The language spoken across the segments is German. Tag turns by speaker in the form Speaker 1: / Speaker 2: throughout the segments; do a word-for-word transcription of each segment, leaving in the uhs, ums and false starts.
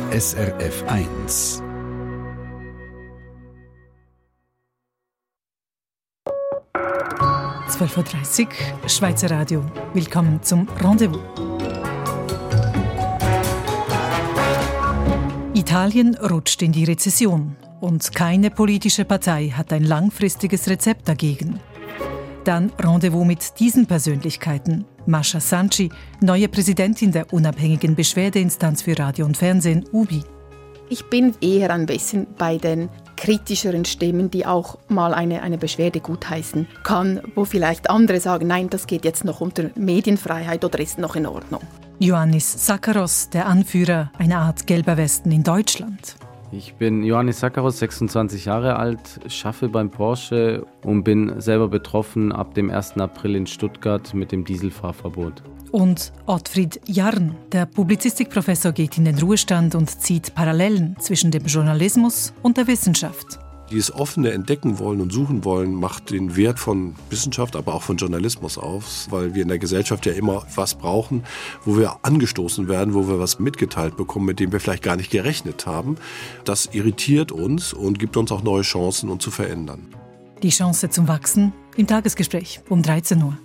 Speaker 1: S R F eins.
Speaker 2: zwölf Uhr dreißig, Schweizer Radio. Willkommen zum Rendezvous. Italien rutscht in die Rezession und keine politische Partei hat ein langfristiges Rezept dagegen. Dann Rendezvous mit diesen Persönlichkeiten. Mascha Sanci, neue Präsidentin der unabhängigen Beschwerdeinstanz für Radio und Fernsehen, U B I.
Speaker 3: Ich bin eher ein bisschen bei den kritischeren Stimmen, die auch mal eine, eine Beschwerde gutheißen kann, wo vielleicht andere sagen, nein, das geht jetzt noch unter Medienfreiheit oder ist noch in Ordnung.
Speaker 2: Ioannis Sakaros, der Anführer einer Art gelber Westen in Deutschland.
Speaker 4: Ich bin Ioannis Sakaros, sechsundzwanzig Jahre alt, schaffe beim Porsche und bin selber betroffen ab dem ersten April in Stuttgart mit dem Dieselfahrverbot.
Speaker 2: Und Ottfried Jarn, der Publizistikprofessor, geht in den Ruhestand und zieht Parallelen zwischen dem Journalismus und der Wissenschaft.
Speaker 5: Dieses offene Entdecken wollen und suchen wollen, macht den Wert von Wissenschaft, aber auch von Journalismus aus, weil wir in der Gesellschaft ja immer was brauchen, wo wir angestoßen werden, wo wir was mitgeteilt bekommen, mit dem wir vielleicht gar nicht gerechnet haben. Das irritiert uns und gibt uns auch neue Chancen, uns zu verändern.
Speaker 2: Die Chance zum Wachsen im Tagesgespräch um dreizehn Uhr.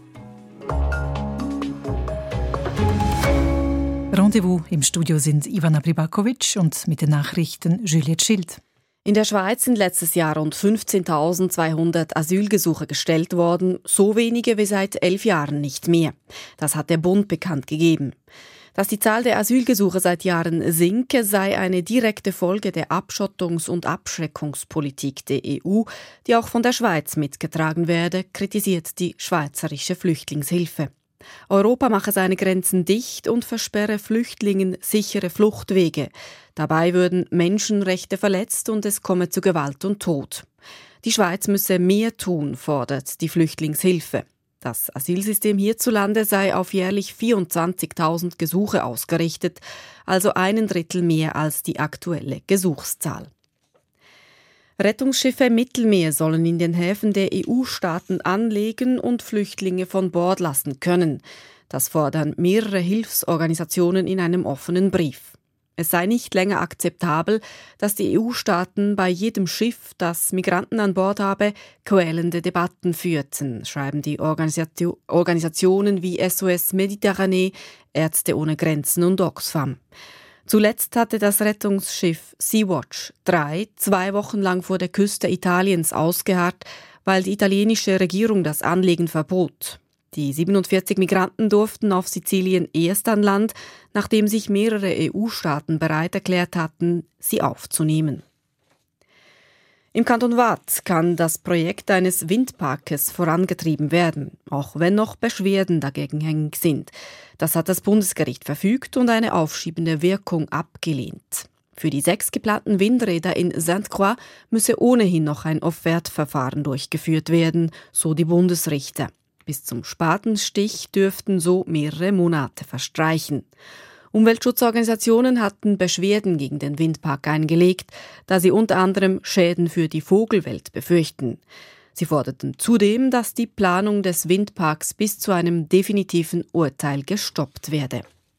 Speaker 2: Rendezvous im Studio sind Ivana Pribakovic und mit den Nachrichten Juliette Schild.
Speaker 6: In der Schweiz sind letztes Jahr rund fünfzehntausendzweihundert Asylgesuche gestellt worden, so wenige wie seit elf Jahren nicht mehr. Das hat der Bund bekannt gegeben. Dass die Zahl der Asylgesuche seit Jahren sinke, sei eine direkte Folge der Abschottungs- und Abschreckungspolitik der E U, die auch von der Schweiz mitgetragen werde, kritisiert die Schweizerische Flüchtlingshilfe. Europa mache seine Grenzen dicht und versperre Flüchtlingen sichere Fluchtwege. Dabei würden Menschenrechte verletzt und es komme zu Gewalt und Tod. Die Schweiz müsse mehr tun, fordert die Flüchtlingshilfe. Das Asylsystem hierzulande sei auf jährlich vierundzwanzigtausend Gesuche ausgerichtet, also einen Drittel mehr als die aktuelle Gesuchszahl. Rettungsschiffe im Mittelmeer sollen in den Häfen der E U-Staaten anlegen und Flüchtlinge von Bord lassen können. Das fordern mehrere Hilfsorganisationen in einem offenen Brief. Es sei nicht länger akzeptabel, dass die E U-Staaten bei jedem Schiff, das Migranten an Bord habe, quälende Debatten führten, schreiben die Organisation- Organisationen wie S O S Mediterranee, Ärzte ohne Grenzen und Oxfam. Zuletzt hatte das Rettungsschiff Sea-Watch drei zwei Wochen lang vor der Küste Italiens ausgeharrt, weil die italienische Regierung das Anlegen verbot. Die siebenundvierzig Migranten durften auf Sizilien erst an Land, nachdem sich mehrere E U-Staaten bereit erklärt hatten, sie aufzunehmen. Im Kanton Waadt kann das Projekt eines Windparkes vorangetrieben werden, auch wenn noch Beschwerden dagegen hängig sind. Das hat das Bundesgericht verfügt und eine aufschiebende Wirkung abgelehnt. Für die sechs geplanten Windräder in Sainte-Croix müsse ohnehin noch ein Offertverfahren durchgeführt werden, so die Bundesrichter. Bis zum Spatenstich dürften so mehrere Monate verstreichen. Umweltschutzorganisationen hatten Beschwerden gegen den Windpark eingelegt, da sie unter anderem Schäden für die Vogelwelt befürchten. Sie forderten zudem, dass die Planung des Windparks bis zu einem definitiven Urteil gestoppt werde.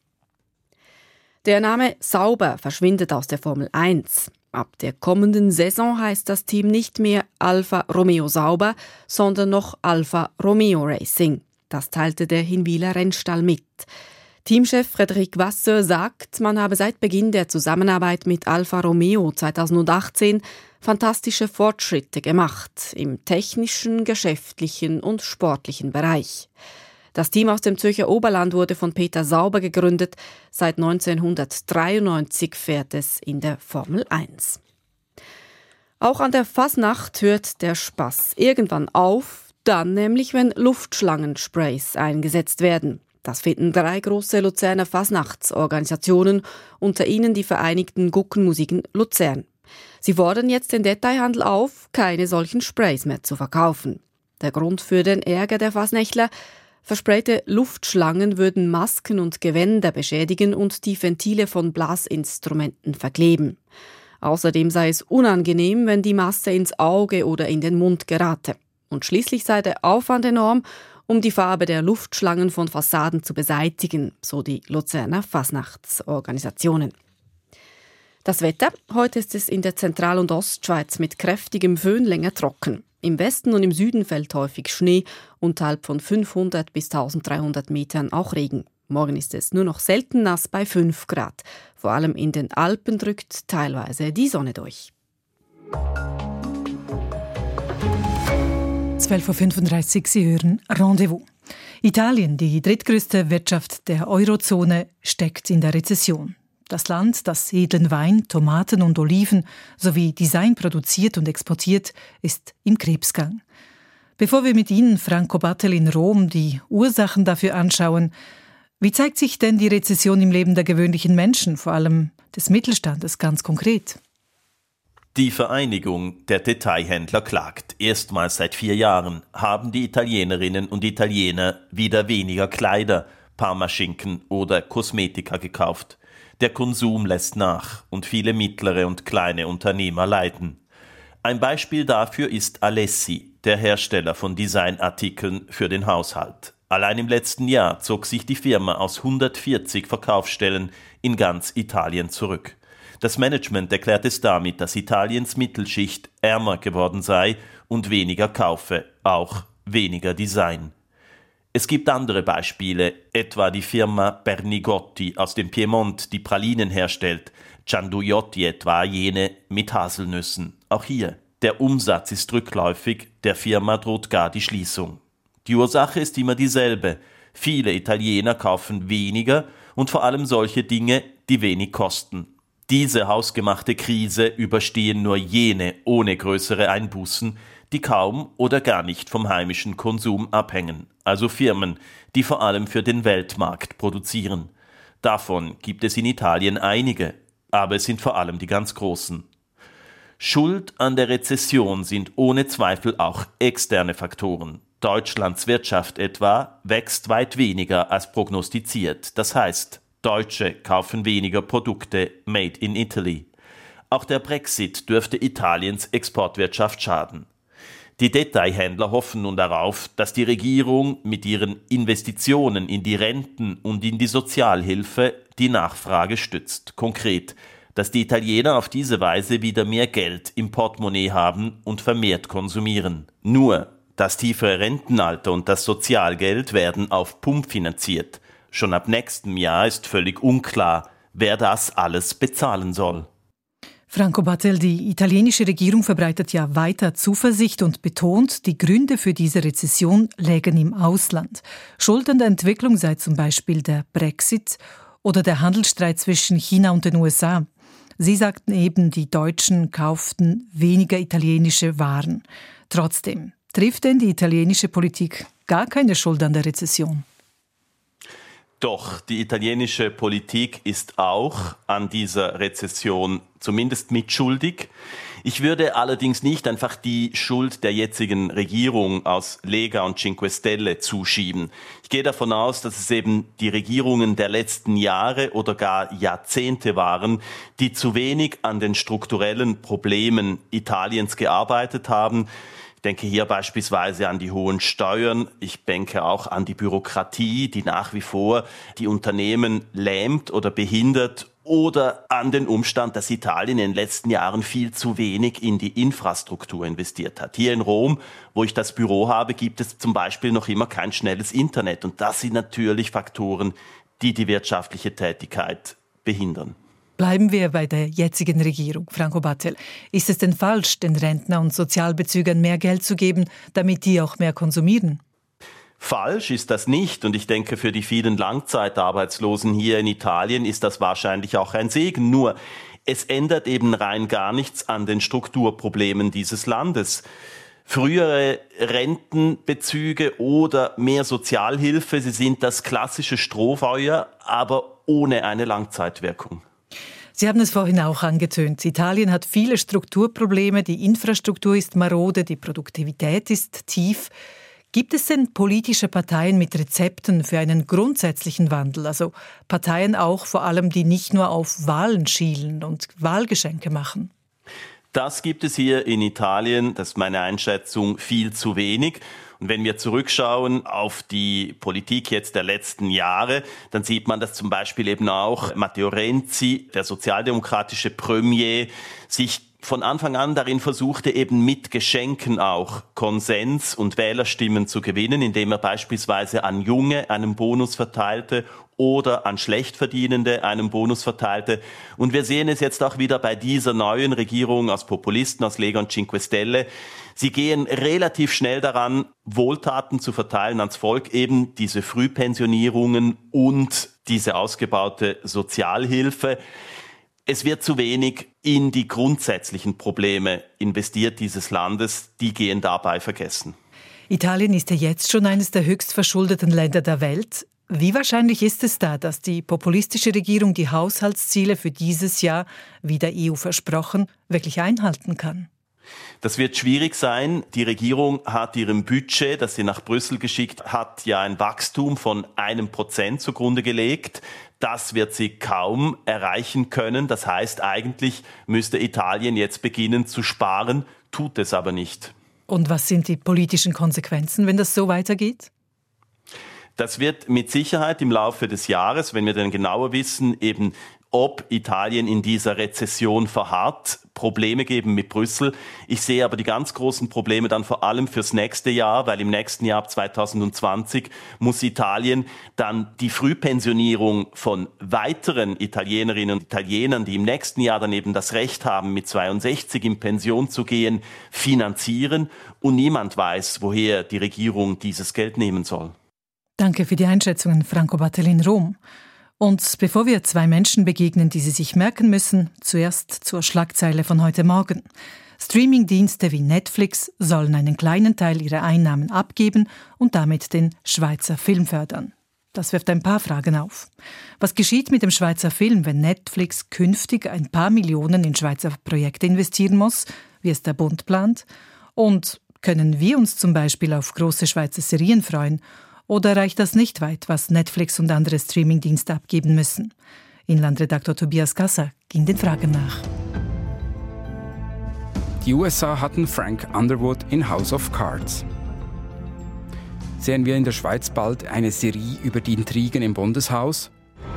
Speaker 6: Der Name Sauber verschwindet aus der Formel eins. Ab der kommenden Saison heißt das Team nicht mehr Alfa Romeo Sauber, sondern noch Alfa Romeo Racing. Das teilte der Hinwiler Rennstall mit. Teamchef Frédéric Vasseur sagt, man habe seit Beginn der Zusammenarbeit mit Alfa Romeo zweitausendachtzehn fantastische Fortschritte gemacht im technischen, geschäftlichen und sportlichen Bereich. Das Team aus dem Zürcher Oberland wurde von Peter Sauber gegründet. Seit neunzehnhundertdreiundneunzig fährt es in der Formel eins. Auch an der Fasnacht hört der Spaß irgendwann auf, dann nämlich, wenn Luftschlangensprays eingesetzt werden. Das finden drei große Luzerner Fasnachtsorganisationen, unter ihnen die Vereinigten Guckenmusiken Luzern. Sie fordern jetzt den Detailhandel auf, keine solchen Sprays mehr zu verkaufen. Der Grund für den Ärger der Fasnächtler: versprayte Luftschlangen würden Masken und Gewänder beschädigen und die Ventile von Blasinstrumenten verkleben. Außerdem sei es unangenehm, wenn die Masse ins Auge oder in den Mund gerate. Und schließlich sei der Aufwand enorm, um die Farbe der Luftschlangen von Fassaden zu beseitigen, so die Luzerner Fasnachtsorganisationen. Das Wetter? Heute ist es in der Zentral- und Ostschweiz mit kräftigem Föhn länger trocken. Im Westen und im Süden fällt häufig Schnee, unterhalb von fünfhundert bis eintausenddreihundert Metern auch Regen. Morgen ist es nur noch selten nass bei fünf Grad. Vor allem in den Alpen drückt teilweise die Sonne durch.
Speaker 2: zwölf Uhr fünfunddreißig, Sie hören Rendezvous. Italien, die drittgrößte Wirtschaft der Eurozone, steckt in der Rezession. Das Land, das edlen Wein, Tomaten und Oliven sowie Design produziert und exportiert, ist im Krebsgang. Bevor wir mit Ihnen, Franco Battel, in Rom die Ursachen dafür anschauen, wie zeigt sich denn die Rezession im Leben der gewöhnlichen Menschen, vor allem des Mittelstandes, ganz konkret?
Speaker 7: Die Vereinigung der Detailhändler klagt. Erstmals seit vier Jahren haben die Italienerinnen und Italiener wieder weniger Kleider, Parmaschinken oder Kosmetika gekauft. Der Konsum lässt nach und viele mittlere und kleine Unternehmer leiden. Ein Beispiel dafür ist Alessi, der Hersteller von Designartikeln für den Haushalt. Allein im letzten Jahr zog sich die Firma aus hundertvierzig Verkaufsstellen in ganz Italien zurück. Das Management erklärt es damit, dass Italiens Mittelschicht ärmer geworden sei und weniger kaufe, auch weniger Design. Es gibt andere Beispiele, etwa die Firma Bernigotti aus dem Piemont, die Pralinen herstellt, Gianduiotti etwa jene mit Haselnüssen. Auch hier, der Umsatz ist rückläufig, der Firma droht gar die Schließung. Die Ursache ist immer dieselbe. Viele Italiener kaufen weniger und vor allem solche Dinge, die wenig kosten. Diese hausgemachte Krise überstehen nur jene ohne größere Einbußen, die kaum oder gar nicht vom heimischen Konsum abhängen, also Firmen, die vor allem für den Weltmarkt produzieren. Davon gibt es in Italien einige, aber es sind vor allem die ganz Großen. Schuld an der Rezession sind ohne Zweifel auch externe Faktoren. Deutschlands Wirtschaft etwa wächst weit weniger als prognostiziert. Das heißt, Deutsche kaufen weniger Produkte made in Italy. Auch der Brexit dürfte Italiens Exportwirtschaft schaden. Die Detailhändler hoffen nun darauf, dass die Regierung mit ihren Investitionen in die Renten und in die Sozialhilfe die Nachfrage stützt. Konkret, dass die Italiener auf diese Weise wieder mehr Geld im Portemonnaie haben und vermehrt konsumieren. Nur das tiefere Rentenalter und das Sozialgeld werden auf Pump finanziert. Schon ab nächstem Jahr ist völlig unklar, wer das alles bezahlen soll.
Speaker 2: Franco Battel, die italienische Regierung verbreitet ja weiter Zuversicht und betont, die Gründe für diese Rezession lägen im Ausland. Schuld an der Entwicklung sei zum Beispiel der Brexit oder der Handelsstreit zwischen China und den U S A. Sie sagten eben, die Deutschen kauften weniger italienische Waren. Trotzdem, trifft denn die italienische Politik gar keine Schuld an der Rezession?
Speaker 7: Doch, die italienische Politik ist auch an dieser Rezession zumindest mitschuldig. Ich würde allerdings nicht einfach die Schuld der jetzigen Regierung aus Lega und Cinque Stelle zuschieben. Ich gehe davon aus, dass es eben die Regierungen der letzten Jahre oder gar Jahrzehnte waren, die zu wenig an den strukturellen Problemen Italiens gearbeitet haben. Ich denke hier beispielsweise an die hohen Steuern. Ich denke auch an die Bürokratie, die nach wie vor die Unternehmen lähmt oder behindert. Oder an den Umstand, dass Italien in den letzten Jahren viel zu wenig in die Infrastruktur investiert hat. Hier in Rom, wo ich das Büro habe, gibt es zum Beispiel noch immer kein schnelles Internet. Und das sind natürlich Faktoren, die die wirtschaftliche Tätigkeit behindern.
Speaker 2: Bleiben wir bei der jetzigen Regierung, Franco Battel. Ist es denn falsch, den Rentner und Sozialbezügern mehr Geld zu geben, damit die auch mehr konsumieren?
Speaker 7: Falsch ist das nicht und ich denke, für die vielen Langzeitarbeitslosen hier in Italien ist das wahrscheinlich auch ein Segen. Nur, es ändert eben rein gar nichts an den Strukturproblemen dieses Landes. Frühere Rentenbezüge oder mehr Sozialhilfe, sie sind das klassische Strohfeuer, aber ohne eine Langzeitwirkung.
Speaker 2: Sie haben es vorhin auch angetönt. Italien hat viele Strukturprobleme, die Infrastruktur ist marode, die Produktivität ist tief. Gibt es denn politische Parteien mit Rezepten für einen grundsätzlichen Wandel? Also Parteien auch vor allem, die nicht nur auf Wahlen schielen und Wahlgeschenke machen?
Speaker 7: Das gibt es hier in Italien, das ist meine Einschätzung, viel zu wenig. Und wenn wir zurückschauen auf die Politik jetzt der letzten Jahre, dann sieht man, dass zum Beispiel eben auch Matteo Renzi, der sozialdemokratische Premier, sich von Anfang an darin versuchte, eben mit Geschenken auch Konsens und Wählerstimmen zu gewinnen, indem er beispielsweise an Junge einen Bonus verteilte oder an Schlechtverdienende einen Bonus verteilte. Und wir sehen es jetzt auch wieder bei dieser neuen Regierung aus Populisten, aus Lega und Cinque Stelle. Sie gehen relativ schnell daran, Wohltaten zu verteilen ans Volk, eben diese Frühpensionierungen und diese ausgebaute Sozialhilfe. Es wird zu wenig in die grundsätzlichen Probleme investiert dieses Landes, die gehen dabei vergessen.
Speaker 2: Italien ist ja jetzt schon eines der höchst verschuldeten Länder der Welt. Wie wahrscheinlich ist es da, dass die populistische Regierung die Haushaltsziele für dieses Jahr, wie der E U versprochen, wirklich einhalten kann?
Speaker 7: Das wird schwierig sein. Die Regierung hat ihrem Budget, das sie nach Brüssel geschickt hat, ja ein Wachstum von einem Prozent zugrunde gelegt. Das wird sie kaum erreichen können. Das heißt, eigentlich müsste Italien jetzt beginnen zu sparen, tut es aber nicht.
Speaker 2: Und was sind die politischen Konsequenzen, wenn das so weitergeht?
Speaker 7: Das wird mit Sicherheit im Laufe des Jahres, wenn wir dann genauer wissen, eben ob Italien in dieser Rezession verharrt, Probleme geben mit Brüssel. Ich sehe aber die ganz großen Probleme dann vor allem fürs nächste Jahr, weil im nächsten Jahr, zwanzig zwanzig, muss Italien dann die Frühpensionierung von weiteren Italienerinnen und Italienern, die im nächsten Jahr dann eben das Recht haben, mit zweiundsechzig in Pension zu gehen, finanzieren. Und niemand weiß, woher die Regierung dieses Geld nehmen soll.
Speaker 2: Danke für die Einschätzungen, Franco Battelli in Rom. Und bevor wir zwei Menschen begegnen, die Sie sich merken müssen, zuerst zur Schlagzeile von heute Morgen. Streamingdienste wie Netflix sollen einen kleinen Teil ihrer Einnahmen abgeben und damit den Schweizer Film fördern. Das wirft ein paar Fragen auf. Was geschieht mit dem Schweizer Film, wenn Netflix künftig ein paar Millionen in Schweizer Projekte investieren muss, wie es der Bund plant? Und können wir uns zum Beispiel auf große Schweizer Serien freuen? Oder reicht das nicht weit, was Netflix und andere Streamingdienste abgeben müssen? Inlandredaktor Tobias Gasser ging den Fragen nach.
Speaker 8: Die U S A hatten Frank Underwood in House of Cards. Sehen wir in der Schweiz bald eine Serie über die Intrigen im Bundeshaus?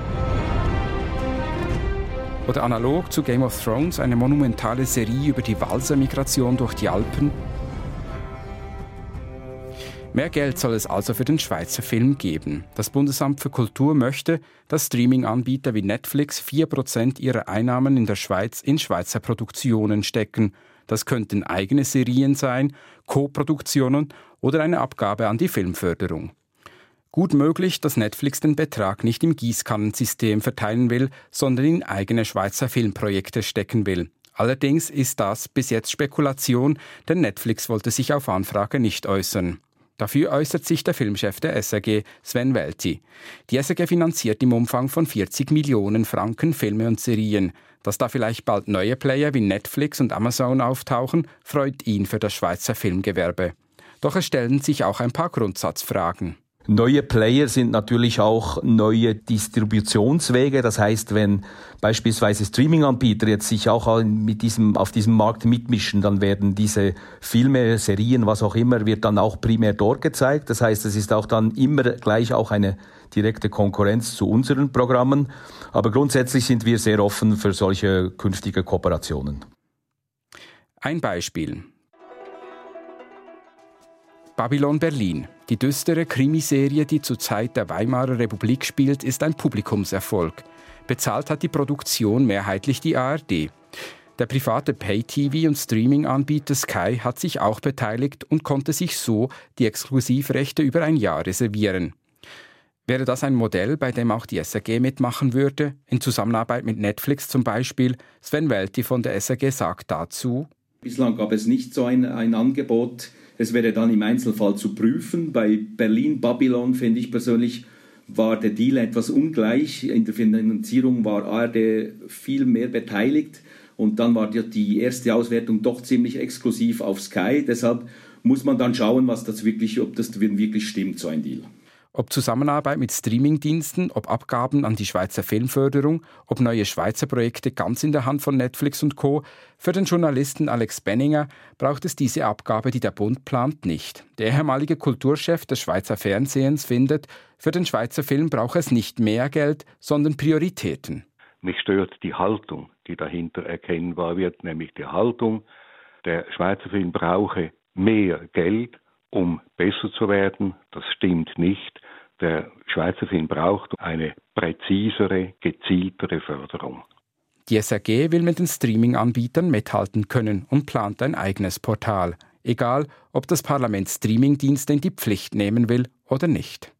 Speaker 8: Oder analog zu Game of Thrones eine monumentale Serie über die Walser-Migration durch die Alpen? Mehr Geld soll es also für den Schweizer Film geben. Das Bundesamt für Kultur möchte, dass Streaming-Anbieter wie Netflix vier Prozent ihrer Einnahmen in der Schweiz in Schweizer Produktionen stecken. Das könnten eigene Serien sein, Co-Produktionen oder eine Abgabe an die Filmförderung. Gut möglich, dass Netflix den Betrag nicht im Gießkannensystem verteilen will, sondern in eigene Schweizer Filmprojekte stecken will. Allerdings ist das bis jetzt Spekulation, denn Netflix wollte sich auf Anfrage nicht äußern. Dafür äußert sich der Filmchef der S R G, Sven Welti. Die S R G finanziert im Umfang von vierzig Millionen Franken Filme und Serien. Dass da vielleicht bald neue Player wie Netflix und Amazon auftauchen, freut ihn für das Schweizer Filmgewerbe. Doch es stellen sich auch ein paar Grundsatzfragen.
Speaker 9: Neue Player sind natürlich auch neue Distributionswege. Das heißt, wenn beispielsweise Streaming-Anbieter jetzt sich auch mit diesem, auf diesem Markt mitmischen, dann werden diese Filme, Serien, was auch immer, wird dann auch primär dort gezeigt. Das heißt, es ist auch dann immer gleich auch eine direkte Konkurrenz zu unseren Programmen. Aber grundsätzlich sind wir sehr offen für solche künftige Kooperationen.
Speaker 8: Ein Beispiel. Babylon Berlin. Die düstere Krimiserie, die zur Zeit der Weimarer Republik spielt, ist ein Publikumserfolg. Bezahlt hat die Produktion mehrheitlich die A R D. Der private Pay-T V- und Streaming-Anbieter Sky hat sich auch beteiligt und konnte sich so die Exklusivrechte über ein Jahr reservieren. Wäre das ein Modell, bei dem auch die S R G mitmachen würde, in Zusammenarbeit mit Netflix zum Beispiel? Sven Welti von der S R G sagt dazu:
Speaker 10: Bislang gab es nicht so ein, ein Angebot. Es wäre dann im Einzelfall zu prüfen. Bei Berlin Babylon, finde ich persönlich, war der Deal etwas ungleich. In der Finanzierung war A R D viel mehr beteiligt und dann war die erste Auswertung doch ziemlich exklusiv auf Sky. Deshalb muss man dann schauen, was das wirklich, ob das wirklich stimmt, so ein Deal.
Speaker 8: Ob Zusammenarbeit mit Streamingdiensten, ob Abgaben an die Schweizer Filmförderung, ob neue Schweizer Projekte ganz in der Hand von Netflix und Co. Für den Journalisten Alex Benninger braucht es diese Abgabe, die der Bund plant, nicht. Der ehemalige Kulturchef des Schweizer Fernsehens findet, für den Schweizer Film braucht es nicht mehr Geld, sondern Prioritäten.
Speaker 11: Mich stört die Haltung, die dahinter erkennbar wird, nämlich die Haltung, der Schweizer Film brauche mehr Geld, um besser zu werden. Das stimmt nicht. Der Schweizer Film braucht eine präzisere, gezieltere Förderung.
Speaker 8: Die S R G will mit den Streaming-Anbietern mithalten können und plant ein eigenes Portal. Egal, ob das Parlament Streamingdienste in die Pflicht nehmen will oder nicht.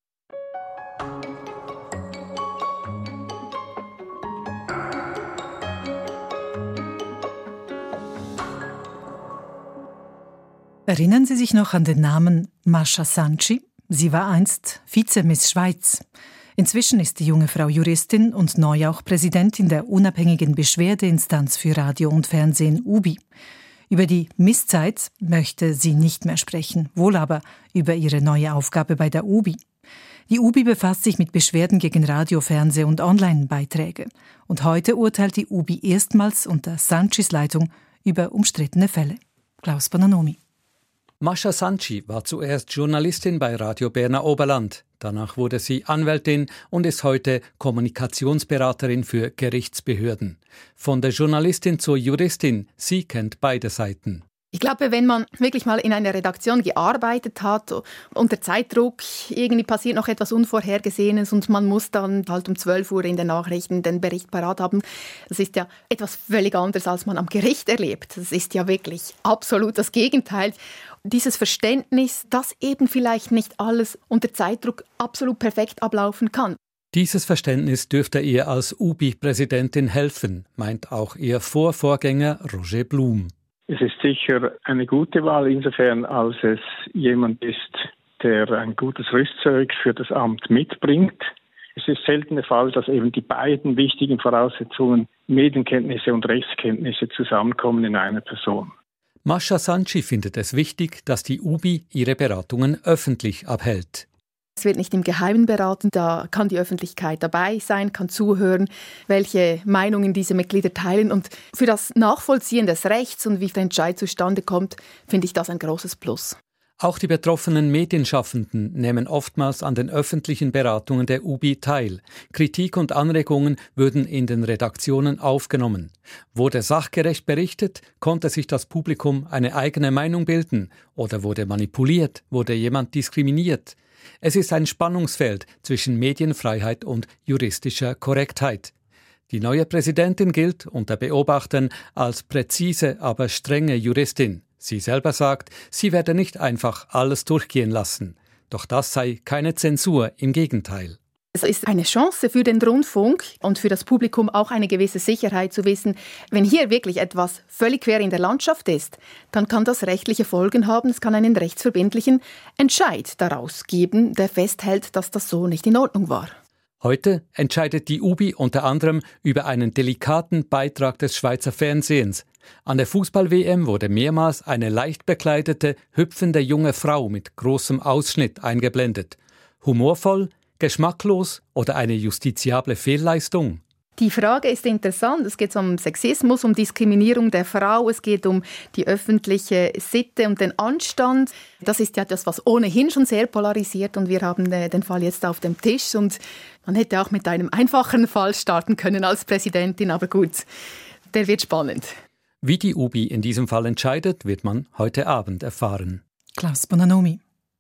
Speaker 2: Erinnern Sie sich noch an den Namen Mascha Sanci? Sie war einst Vize-Miss Schweiz. Inzwischen ist die junge Frau Juristin und neu auch Präsidentin der unabhängigen Beschwerdeinstanz für Radio und Fernsehen U B I. Über die Misszeit möchte sie nicht mehr sprechen, wohl aber über ihre neue Aufgabe bei der U B I. Die U B I befasst sich mit Beschwerden gegen Radio, Fernseh- und Online-Beiträge. Und heute urteilt die U B I erstmals unter Sancis Leitung über umstrittene Fälle. Klaus Bonanomi.
Speaker 12: Mascha Sanci war zuerst Journalistin bei Radio Berner Oberland. Danach wurde sie Anwältin und ist heute Kommunikationsberaterin für Gerichtsbehörden. Von der Journalistin zur Juristin, sie kennt beide Seiten.
Speaker 3: Ich glaube, wenn man wirklich mal in einer Redaktion gearbeitet hat, unter Zeitdruck, irgendwie passiert noch etwas Unvorhergesehenes und man muss dann halt um zwölf Uhr in den Nachrichten den Bericht parat haben. Das ist ja etwas völlig anderes, als man am Gericht erlebt. Das ist ja wirklich absolut das Gegenteil. Dieses Verständnis, dass eben vielleicht nicht alles unter Zeitdruck absolut perfekt ablaufen kann.
Speaker 12: Dieses Verständnis dürfte ihr als U B I-Präsidentin helfen, meint auch ihr Vorvorgänger Roger Blum.
Speaker 13: Es ist sicher eine gute Wahl insofern, als es jemand ist, der ein gutes Rüstzeug für das Amt mitbringt. Es ist selten der Fall, dass eben die beiden wichtigen Voraussetzungen, Medienkenntnisse und Rechtskenntnisse, zusammenkommen in einer Person.
Speaker 12: Mascha Sanci findet es wichtig, dass die U B I ihre Beratungen öffentlich abhält.
Speaker 3: Es wird nicht im Geheimen beraten, da kann die Öffentlichkeit dabei sein, kann zuhören, welche Meinungen diese Mitglieder teilen. Und für das Nachvollziehen des Rechts und wie der Entscheid zustande kommt, finde ich das ein großes Plus.
Speaker 12: Auch die betroffenen Medienschaffenden nehmen oftmals an den öffentlichen Beratungen der U B I teil. Kritik und Anregungen würden in den Redaktionen aufgenommen. Wurde sachgerecht berichtet, konnte sich das Publikum eine eigene Meinung bilden. Oder wurde manipuliert, wurde jemand diskriminiert. Es ist ein Spannungsfeld zwischen Medienfreiheit und juristischer Korrektheit. Die neue Präsidentin gilt unter Beobachtern als präzise, aber strenge Juristin. Sie selber sagt, sie werde nicht einfach alles durchgehen lassen. Doch das sei keine Zensur, im Gegenteil.
Speaker 3: Es ist eine Chance für den Rundfunk und für das Publikum auch eine gewisse Sicherheit zu wissen, wenn hier wirklich etwas völlig quer in der Landschaft ist, dann kann das rechtliche Folgen haben. Es kann einen rechtsverbindlichen Entscheid daraus geben, der festhält, dass das so nicht in Ordnung war.
Speaker 12: Heute entscheidet die U B I unter anderem über einen delikaten Beitrag des Schweizer Fernsehens. An der Fußball-W M wurde mehrmals eine leicht bekleidete, hüpfende junge Frau mit großem Ausschnitt eingeblendet. Humorvoll, geschmacklos oder eine justiziable Fehlleistung?
Speaker 3: Die Frage ist interessant. Es geht um Sexismus, um Diskriminierung der Frau, es geht um die öffentliche Sitte und den Anstand. Das ist ja das, was ohnehin schon sehr polarisiert und wir haben den Fall jetzt auf dem Tisch und man hätte auch mit einem einfachen Fall starten können als Präsidentin, aber gut, der wird spannend.
Speaker 12: Wie die U B I in diesem Fall entscheidet, wird man heute Abend erfahren.
Speaker 2: Klaus Bonanomi.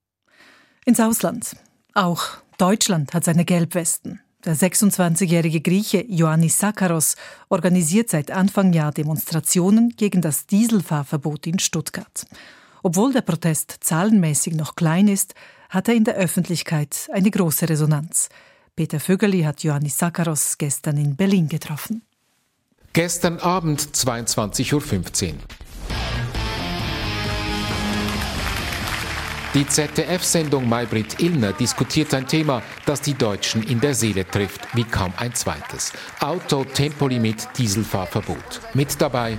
Speaker 2: Ins Ausland. Auch Deutschland hat seine Gelbwesten. Der sechsundzwanzigjährige Grieche Ioannis Sakaros organisiert seit Anfang Jahr Demonstrationen gegen das Dieselfahrverbot in Stuttgart. Obwohl der Protest zahlenmäßig noch klein ist, hat er in der Öffentlichkeit eine große Resonanz. Peter Vögeli hat Ioannis Sakaros gestern in Berlin getroffen.
Speaker 14: Gestern Abend zweiundzwanzig Uhr fünfzehn. Die Z D F-Sendung Maybrit Illner diskutiert ein Thema, das die Deutschen in der Seele trifft, wie kaum ein zweites. Auto-Tempolimit, Dieselfahrverbot. Mit dabei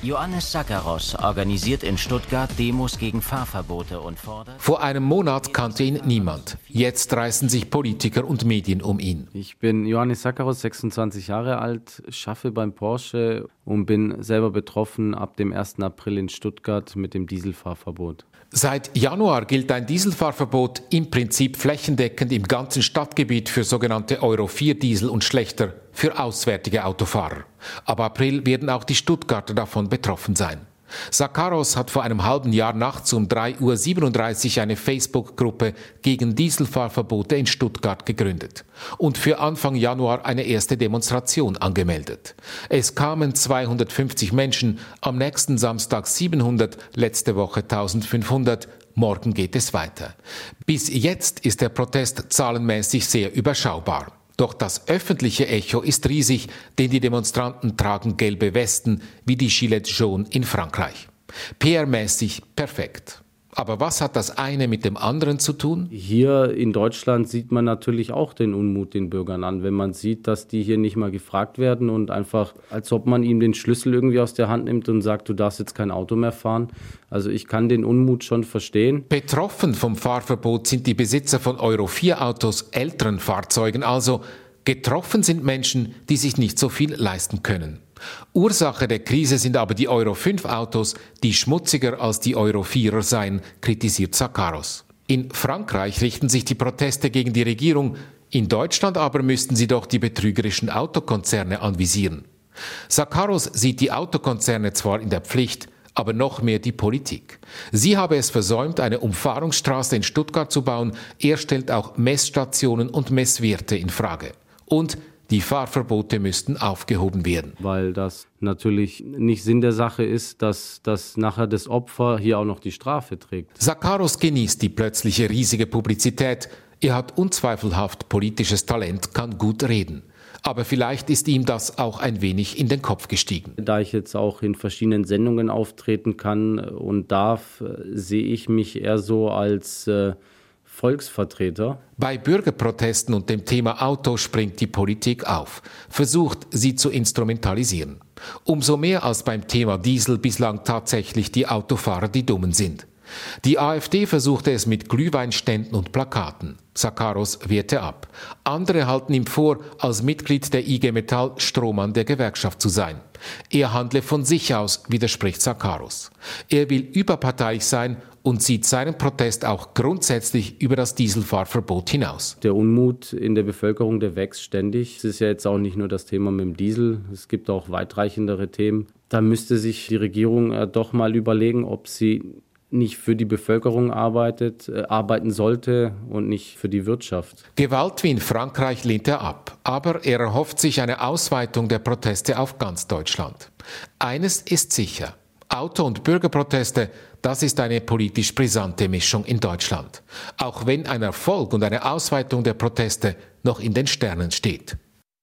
Speaker 15: Ioannis Sakaros organisiert in Stuttgart Demos gegen Fahrverbote und fordert...
Speaker 14: Vor einem Monat kannte ihn niemand. Jetzt reißen sich Politiker und Medien um ihn.
Speaker 4: Ich bin Ioannis Sakaros, sechsundzwanzig Jahre alt, schaffe beim Porsche und bin selber betroffen ab dem ersten April in Stuttgart mit dem Dieselfahrverbot.
Speaker 14: Seit Januar gilt ein Dieselfahrverbot im Prinzip flächendeckend im ganzen Stadtgebiet für sogenannte Euro vier Diesel und schlechter für auswärtige Autofahrer. Ab April werden auch die Stuttgarter davon betroffen sein. Sakaros hat vor einem halben Jahr nachts um drei Uhr siebenunddreißig eine Facebook-Gruppe gegen Dieselfahrverbote in Stuttgart gegründet und für Anfang Januar eine erste Demonstration angemeldet. Es kamen zweihundertfünfzig Menschen, am nächsten Samstag siebenhundert, letzte Woche eintausendfünfhundert. Morgen geht es weiter. Bis jetzt ist der Protest zahlenmäßig sehr überschaubar. Doch das öffentliche Echo ist riesig, denn die Demonstranten tragen gelbe Westen wie die Gilets jaunes in Frankreich. P R-mäßig perfekt. Aber was hat das eine mit dem anderen zu tun?
Speaker 4: Hier in Deutschland sieht man natürlich auch den Unmut den Bürgern an, wenn man sieht, dass die hier nicht mal gefragt werden und einfach, als ob man ihm den Schlüssel irgendwie aus der Hand nimmt und sagt, du darfst jetzt kein Auto mehr fahren. Also ich kann den Unmut schon verstehen.
Speaker 14: Betroffen vom Fahrverbot sind die Besitzer von Euro vier Autos, älteren Fahrzeugen also. Getroffen sind Menschen, die sich nicht so viel leisten können. Ursache der Krise sind aber die Euro fünf Autos, die schmutziger als die Euro vierer seien, kritisiert Sakaros. In Frankreich richten sich die Proteste gegen die Regierung, in Deutschland aber müssten sie doch die betrügerischen Autokonzerne anvisieren. Sakaros sieht die Autokonzerne zwar in der Pflicht, aber noch mehr die Politik. Sie habe es versäumt, eine Umfahrungsstraße in Stuttgart zu bauen. Er stellt auch Messstationen und Messwerte in Frage. Und die Fahrverbote müssten aufgehoben werden.
Speaker 4: Weil das natürlich nicht Sinn der Sache ist, dass, dass nachher das Opfer hier auch noch die Strafe trägt.
Speaker 14: Sakaros genießt die plötzliche riesige Publizität. Er hat unzweifelhaft politisches Talent, kann gut reden. Aber vielleicht ist ihm das auch ein wenig in den Kopf gestiegen.
Speaker 4: Da ich jetzt auch in verschiedenen Sendungen auftreten kann und darf, sehe ich mich eher so als äh, Volksvertreter.
Speaker 14: Bei Bürgerprotesten und dem Thema Auto springt die Politik auf, versucht, sie zu instrumentalisieren. Umso mehr als beim Thema Diesel bislang tatsächlich die Autofahrer die Dummen sind. Die AfD versuchte es mit Glühweinständen und Plakaten. Sakaros wehrte ab. Andere halten ihm vor, als Mitglied der I G Metall Strohmann der Gewerkschaft zu sein. Er handle von sich aus, widerspricht Sakaros. Er will überparteilich sein und sieht seinen Protest auch grundsätzlich über das Dieselfahrverbot hinaus.
Speaker 4: Der Unmut in der Bevölkerung, der wächst ständig. Es ist ja jetzt auch nicht nur das Thema mit dem Diesel, es gibt auch weitreichendere Themen. Da müsste sich die Regierung äh, doch mal überlegen, ob sie nicht für die Bevölkerung arbeitet, äh, arbeiten sollte und nicht für die Wirtschaft.
Speaker 14: Gewalt wie in Frankreich lehnt er ab, aber er erhofft sich eine Ausweitung der Proteste auf ganz Deutschland. Eines ist sicher: Auto- und Bürgerproteste, das ist eine politisch brisante Mischung in Deutschland. Auch wenn ein Erfolg und eine Ausweitung der Proteste noch in den Sternen steht.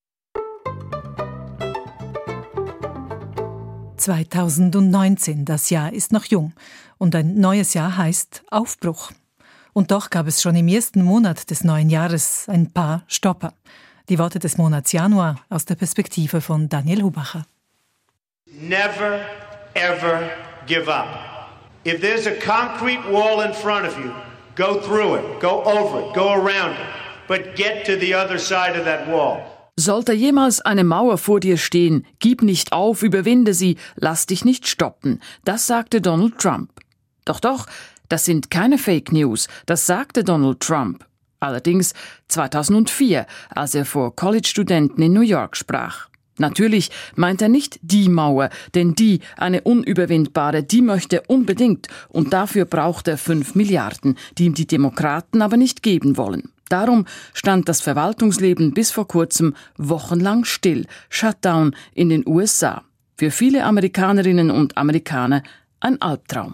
Speaker 2: zweitausendneunzehn, das Jahr ist noch jung und ein neues Jahr heißt Aufbruch. Und doch gab es schon im ersten Monat des neuen Jahres ein paar Stopper. Die Worte des Monats Januar aus der Perspektive von Daniel Hubacher.
Speaker 16: Never, ever give up. If there's a concrete wall in front of you, go through it, go over it, go around it, but get to the other side of that wall.
Speaker 17: Sollte jemals eine Mauer vor dir stehen, gib nicht auf, überwinde sie, lass dich nicht stoppen. Das sagte Donald Trump. Doch, doch, das sind keine Fake News, das sagte Donald Trump. Allerdings zweitausendvier, als er vor College-Studenten in New York sprach. Natürlich meint er nicht die Mauer, denn die, eine unüberwindbare, die möchte er unbedingt und dafür braucht er fünf Milliarden, die ihm die Demokraten aber nicht geben wollen. Darum stand das Verwaltungsleben bis vor kurzem wochenlang still, Shutdown in den U S A. Für viele Amerikanerinnen und Amerikaner ein Albtraum.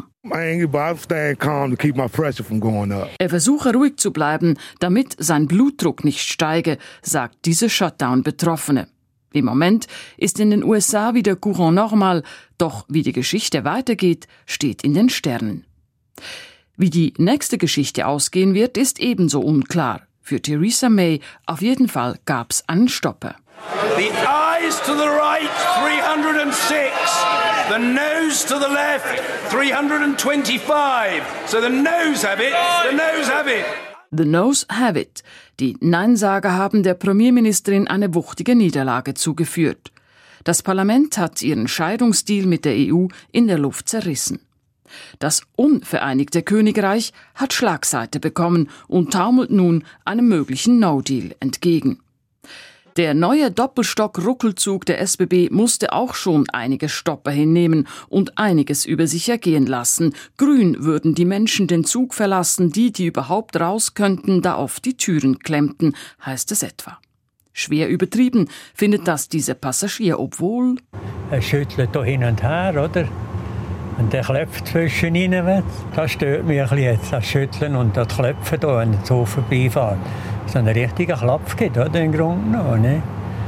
Speaker 17: Er versuche ruhig zu bleiben, damit sein Blutdruck nicht steige, sagt diese Shutdown-Betroffene. Im Moment ist in den U S A wieder Courant normal, doch wie die Geschichte weitergeht, steht in den Sternen. Wie die nächste Geschichte ausgehen wird, ist ebenso unklar. Für Theresa May auf jeden Fall gab's einen Stopper.
Speaker 18: The eyes to the right, three hundred six. The nose to the left, three hundred twenty-five. So the noes have it, the noes have it.
Speaker 17: The noes have it. Die Neinsager haben der Premierministerin eine wuchtige Niederlage zugeführt. Das Parlament hat ihren Scheidungsdeal mit der E U in der Luft zerrissen. Das unvereinigte Königreich hat Schlagseite bekommen und taumelt nun einem möglichen No-Deal entgegen. Der neue Doppelstock-Ruckelzug der S B B musste auch schon einige Stopper hinnehmen und einiges über sich ergehen lassen. Grün würden die Menschen den Zug verlassen, die, die überhaupt raus könnten, da oft die Türen klemmten, heißt es etwa. Schwer übertrieben findet das dieser Passagier, obwohl...
Speaker 19: Er schüttelt hier hin und her, oder? Und der klopft zwischen ihnen. Das stört mich ein bisschen jetzt, das Schütteln und das Klopfen hier, wenn der Zug vorbeifährt. So einen richtigen Klaps gibt, oder, im Grunde genommen. Ne?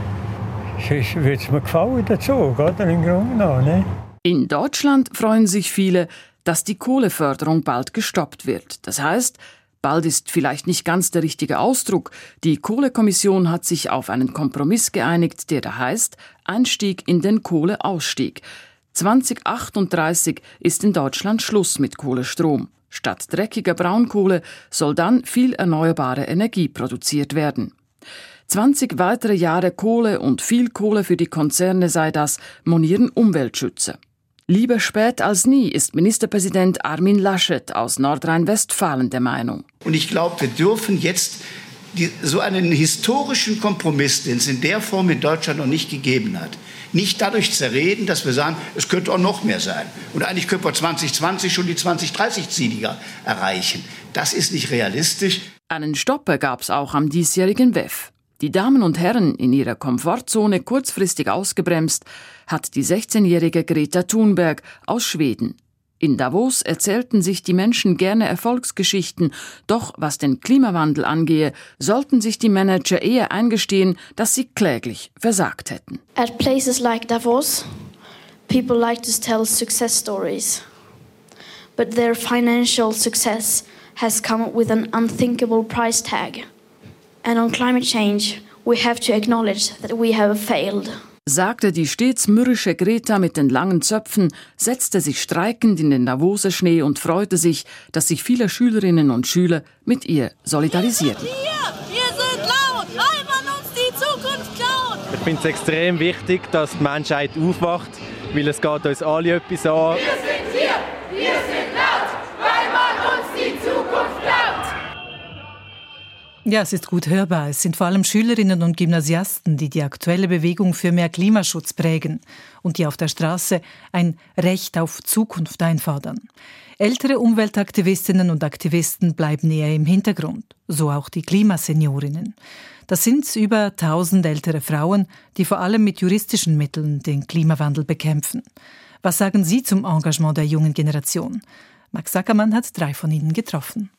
Speaker 19: Sonst würde es mir gefallen, der Zug, oder, im Grunde genommen. Ne?
Speaker 17: In Deutschland freuen sich viele, dass die Kohleförderung bald gestoppt wird. Das heißt, bald ist vielleicht nicht ganz der richtige Ausdruck. Die Kohlekommission hat sich auf einen Kompromiss geeinigt, der da heißt Einstieg in den Kohleausstieg. zwanzig achtunddreißig ist in Deutschland Schluss mit Kohlestrom. Statt dreckiger Braunkohle soll dann viel erneuerbare Energie produziert werden. zwanzig weitere Jahre Kohle und viel Kohle für die Konzerne sei das, monieren Umweltschützer. Lieber spät als nie ist Ministerpräsident Armin Laschet aus Nordrhein-Westfalen der Meinung.
Speaker 20: Und ich glaube, wir dürfen jetzt die, so einen historischen Kompromiss, den es in der Form in Deutschland noch nicht gegeben hat, nicht dadurch zerreden, dass wir sagen, es könnte auch noch mehr sein. Und eigentlich können wir zwanzig zwanzig schon die zwanzig dreißig Ziele erreichen. Das ist nicht realistisch.
Speaker 17: Einen Stopper gab es auch am diesjährigen W E F. Die Damen und Herren in ihrer Komfortzone kurzfristig ausgebremst, hat die sechzehnjährige Greta Thunberg aus Schweden. In Davos erzählten sich die Menschen gerne Erfolgsgeschichten, doch was den Klimawandel angehe, sollten sich die Manager eher eingestehen, dass sie kläglich versagt hätten.
Speaker 21: At places like Davos, people like to tell success stories. But their financial success has come with an unthinkable price tag. And on climate change, we have to acknowledge that we have failed.
Speaker 17: Sagte die stets mürrische Greta mit den langen Zöpfen, setzte sich streikend in den Davoser Schnee und freute sich, dass sich viele Schülerinnen und Schüler mit ihr solidarisierten.
Speaker 22: Wir, wir sind laut, weil man uns die Zukunft klaut.
Speaker 23: Ich finde es extrem wichtig, dass die Menschheit aufwacht, weil es geht uns alle etwas an.
Speaker 22: Wir sind hier, wir sind laut, weil man uns die Zukunft klaut.
Speaker 2: Ja, es ist gut hörbar. Es sind vor allem Schülerinnen und Gymnasiasten, die die aktuelle Bewegung für mehr Klimaschutz prägen und die auf der Straße ein Recht auf Zukunft einfordern. Ältere Umweltaktivistinnen und Aktivisten bleiben eher im Hintergrund, so auch die Klimaseniorinnen. Das sind über tausend ältere Frauen, die vor allem mit juristischen Mitteln den Klimawandel bekämpfen. Was sagen Sie zum Engagement der jungen Generation? Max Ackermann hat drei von ihnen getroffen.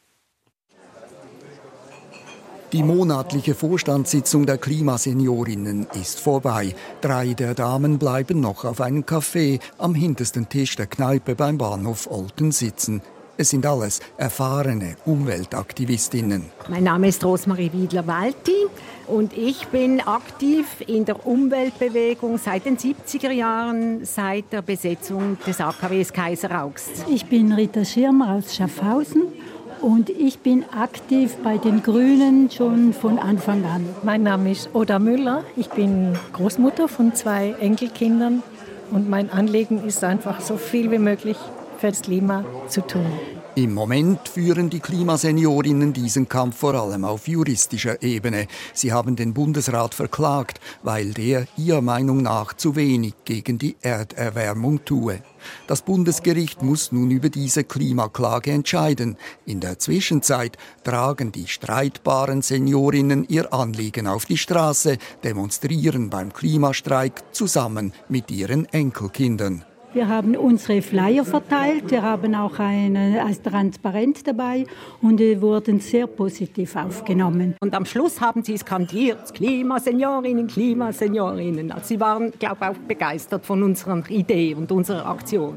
Speaker 24: Die monatliche Vorstandssitzung der Klimaseniorinnen ist vorbei. Drei der Damen bleiben noch auf einem Café am hintersten Tisch der Kneipe beim Bahnhof Olten sitzen. Es sind alles erfahrene Umweltaktivistinnen.
Speaker 25: Mein Name ist Rosmarie Wiedler-Walti und ich bin aktiv in der Umweltbewegung seit den siebziger Jahren, seit der Besetzung des A K Ws Kaiser Augst.
Speaker 26: Ich bin Rita Schirmer aus Schaffhausen. Und ich bin aktiv bei den Grünen schon von Anfang an.
Speaker 27: Mein Name ist Oda Müller. Ich bin Großmutter von zwei Enkelkindern. Und mein Anliegen ist einfach, so viel wie möglich für das Klima zu tun.
Speaker 24: Im Moment führen die Klimaseniorinnen diesen Kampf vor allem auf juristischer Ebene. Sie haben den Bundesrat verklagt, weil der ihrer Meinung nach zu wenig gegen die Erderwärmung tue. Das Bundesgericht muss nun über diese Klimaklage entscheiden. In der Zwischenzeit tragen die streitbaren Seniorinnen ihr Anliegen auf die Straße, demonstrieren beim Klimastreik zusammen mit ihren Enkelkindern.
Speaker 26: Wir haben unsere Flyer verteilt, wir haben auch eine, ein Transparent dabei und die wurden sehr positiv aufgenommen.
Speaker 25: Und am Schluss haben sie skandiert, Klimaseniorinnen, Klimaseniorinnen. Also sie waren, glaube ich, auch begeistert von unserer Idee und unserer Aktion.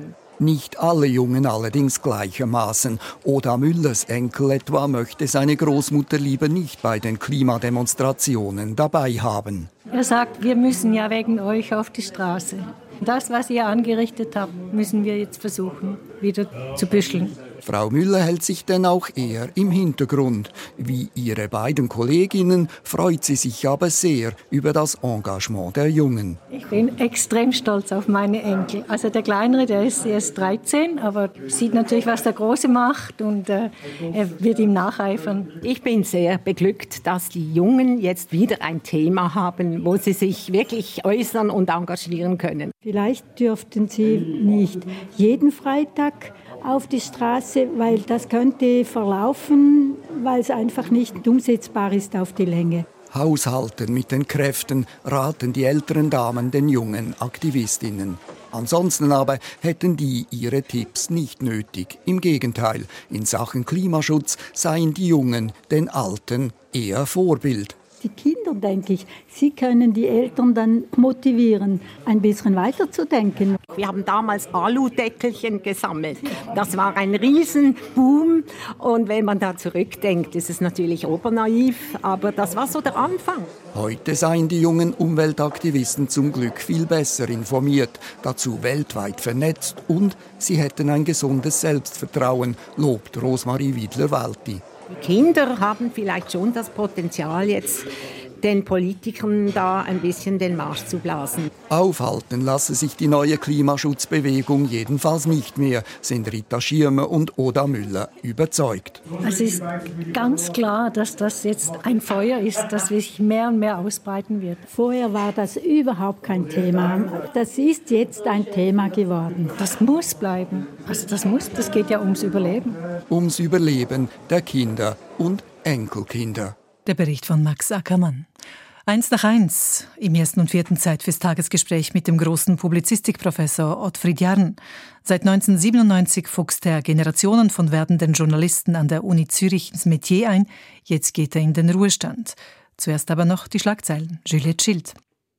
Speaker 24: Nicht alle Jungen allerdings gleichermaßen. Oda Müllers Enkel etwa möchte seine Großmutter lieber nicht bei den Klimademonstrationen dabei haben.
Speaker 27: Er sagt, wir müssen ja wegen euch auf die Straße. Das, was ihr angerichtet habt, müssen wir jetzt versuchen, wieder zu büscheln.
Speaker 24: Frau Müller hält sich denn auch eher im Hintergrund. Wie ihre beiden Kolleginnen freut sie sich aber sehr über das Engagement der Jungen.
Speaker 27: Ich bin extrem stolz auf meine Enkel. Also der Kleinere, der ist erst dreizehn, aber sieht natürlich, was der Große macht und äh, er wird ihm nacheifern.
Speaker 25: Ich bin sehr beglückt, dass die Jungen jetzt wieder ein Thema haben, wo sie sich wirklich äußern und engagieren können.
Speaker 26: Vielleicht dürften sie nicht jeden Freitag auf die Straße, weil das könnte verlaufen, weil es einfach nicht umsetzbar ist auf die Länge.
Speaker 24: Haushalten mit den Kräften, raten die älteren Damen den jungen Aktivistinnen. Ansonsten aber hätten die ihre Tipps nicht nötig. Im Gegenteil, in Sachen Klimaschutz seien die Jungen den Alten eher Vorbild.
Speaker 26: Die Kinder, denke ich, sie können die Eltern dann motivieren, ein bisschen weiterzudenken.
Speaker 25: Wir haben damals Aludeckelchen gesammelt. Das war ein Riesenboom. Und wenn man da zurückdenkt, ist es natürlich obernaiv, aber das war so der Anfang.
Speaker 24: Heute seien die jungen Umweltaktivisten zum Glück viel besser informiert, dazu weltweit vernetzt und sie hätten ein gesundes Selbstvertrauen, lobt Rosmarie Wiedler-Walti.
Speaker 25: Die Kinder haben vielleicht schon das Potenzial, jetzt den Politikern da ein bisschen den Marsch zu blasen.
Speaker 24: Aufhalten lasse sich die neue Klimaschutzbewegung jedenfalls nicht mehr, sind Rita Schirmer und Oda Müller überzeugt.
Speaker 27: Es ist ganz klar, dass das jetzt ein Feuer ist, das sich mehr und mehr ausbreiten wird.
Speaker 26: Vorher war das überhaupt kein Thema. Das ist jetzt ein Thema geworden.
Speaker 27: Das muss bleiben. Also das muss, das geht ja ums Überleben.
Speaker 24: Ums Überleben der Kinder und Enkelkinder.
Speaker 2: Der Bericht von Max Ackermann. Eins nach eins im ersten und vierten Zeitfest-Tagesgespräch mit dem großen Publizistikprofessor Ottfried Jarn. Seit neunzehnhundertsiebenundneunzig fuchst er Generationen von werdenden Journalisten an der Uni Zürich ins Metier ein. Jetzt geht er in den Ruhestand. Zuerst aber noch die Schlagzeilen. Juliette Schild.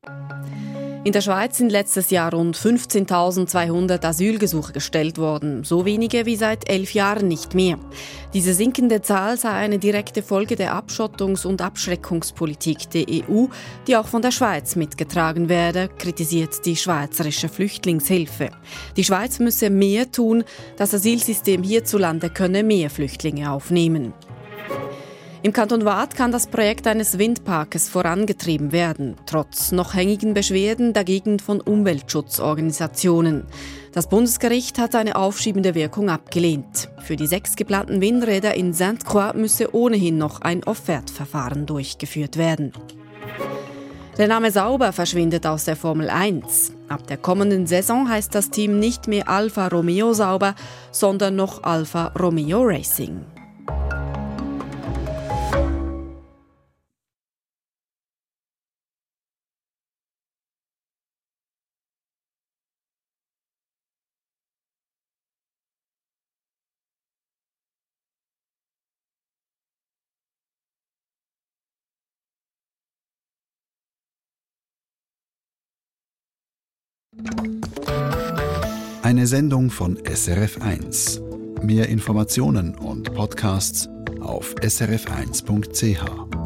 Speaker 1: In der Schweiz sind letztes Jahr rund fünfzehntausendzweihundert Asylgesuche gestellt worden, so wenige wie seit elf Jahren nicht mehr. Diese sinkende Zahl sei eine direkte Folge der Abschottungs- und Abschreckungspolitik der E U, die auch von der Schweiz mitgetragen werde, kritisiert die Schweizerische Flüchtlingshilfe. Die Schweiz müsse mehr tun, das Asylsystem hierzulande könne mehr Flüchtlinge aufnehmen. Im Kanton Waadt kann das Projekt eines Windparkes vorangetrieben werden, trotz noch hängigen Beschwerden dagegen von Umweltschutzorganisationen. Das Bundesgericht hat eine aufschiebende Wirkung abgelehnt. Für die sechs geplanten Windräder in Sainte-Croix müsse ohnehin noch ein Offertverfahren durchgeführt werden. Der Name Sauber verschwindet aus der Formel eins. Ab der kommenden Saison heißt das Team nicht mehr Alfa Romeo Sauber, sondern noch Alfa Romeo Racing.
Speaker 5: Eine Sendung von S R F eins. Mehr Informationen und Podcasts auf s r f eins punkt c h.